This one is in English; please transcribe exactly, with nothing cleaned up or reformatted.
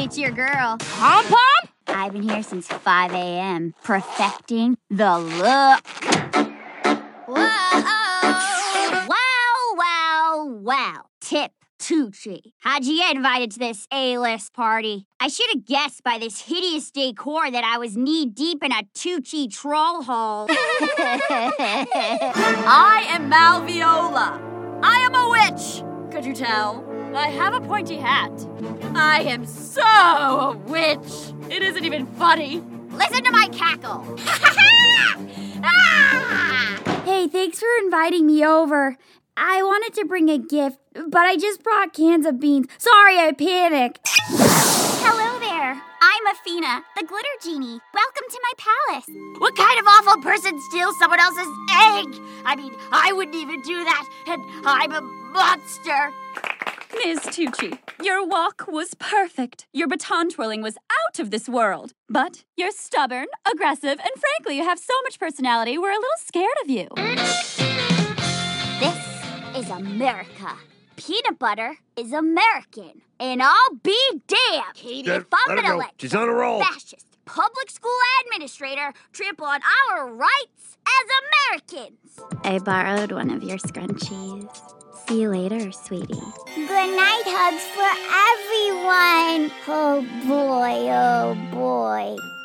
it's your girl. Pom-pom? I've been here since five a.m. perfecting the look. Whoa! Wow, wow, wow. Tip Tucci. How'd you get invited to this A-list party? I should have guessed by this hideous decor that I was knee-deep in a Tucci troll hole. I am Malviola. I am a witch. Could you tell? I have a pointy hat. I am so a witch. It isn't even funny. Listen to my cackle. Ah! Hey, thanks for inviting me over. I wanted to bring a gift, but I just brought cans of beans. Sorry, I panicked. Hello there. I'm Athena, the glitter genie. Welcome to my palace. What kind of awful person steals someone else's egg? I mean, I wouldn't even do that, and I'm a monster. Miz Tucci, your walk was perfect. Your baton twirling was out of this world. But you're stubborn, aggressive, and frankly, you have so much personality, we're a little scared of you. This is America. Peanut butter is American. And I'll be damned, Katie, if I'm Let her gonna go. let She's on a roll. fascist public school administrator trample on our rights as Americans. I borrowed one of your scrunchies. See you later, sweetie. Good night hugs for everyone. Oh boy, oh boy.